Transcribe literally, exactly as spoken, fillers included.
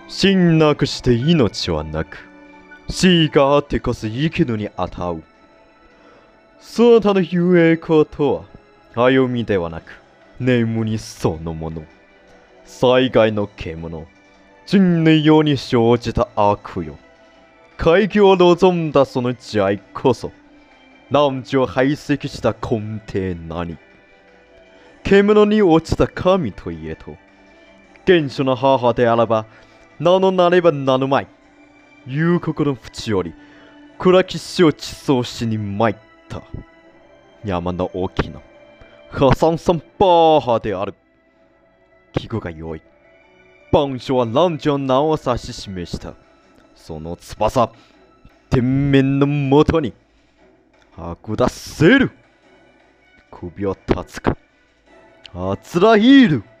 真なくして命はなく、死があってこそ生きるにあたう。そなたのゆえことは、歩みではなく、眠りそのもの。災害の獣、人類ように生じた悪よ。怪奇を望んだその慈愛こそ、男女を排斥した根底何。獣に落ちた神といえと、原初の母であらば、名のなれば名のまい。夕刻の淵より、暗き死を地層しに参った。山の大きな、破産さんバーハである。季語が良い。万象は男女の名を指し示した。その翼、天面のもとに、はくだせる。首を立つか、あつらひる。